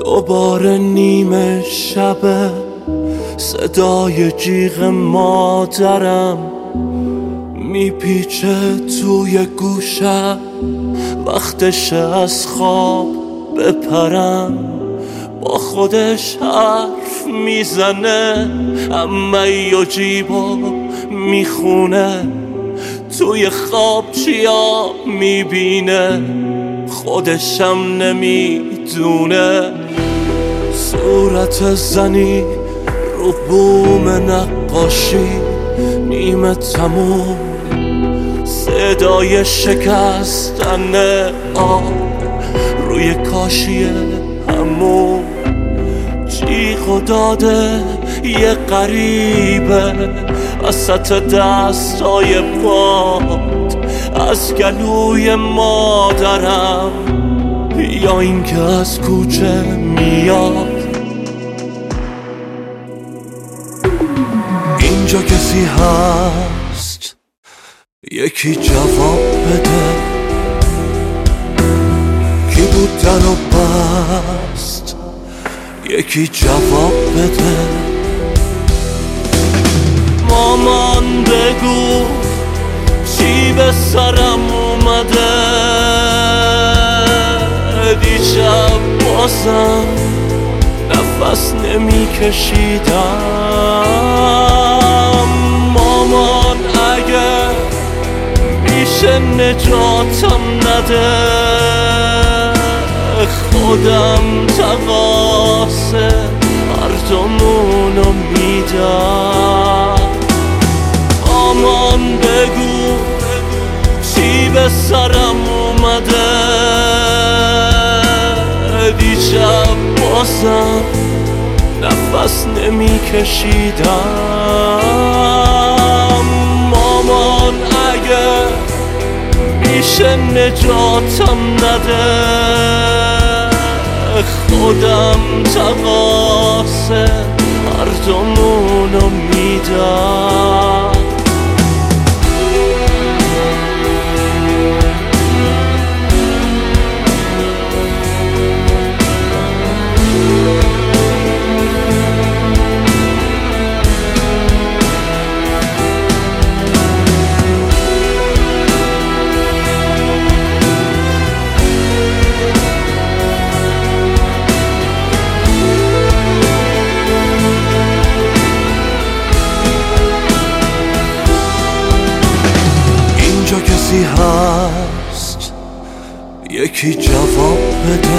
دوباره نیمه شبه، صدای جیغ مادرم میپیچه توی گوشم. وقتشه از خواب بپرم، با خودش حرف میزنه، عمه و جیبا میخونه، توی خواب چیا میبینه خودشم نمیدونه. صورت زنی رو بوم نقاشی نیمه تموم، صدای شکستن آب روی کاشی همون، جیغ و داده یه غریبه وسط دستای باد، از گلوی مادرم یا اینکه از کوچه میاد. اینجا کسی هست یکی جواب بده، کی بود درو بست یکی جواب بده. مامان بگو چی به سرم اومده، دیشب بازم نفس نمی کشیدم. مامان اگه میشه نجاتم نده، خودم تقاصه مردمونو میدم. مامان بگو چی به سرم اومده، دیشب بازم نفس نمی کشیدم. مامان اگه میشه نجاتم نده، خودم تقاصه مردمونو میدم. کسی هست یکی جواب بده،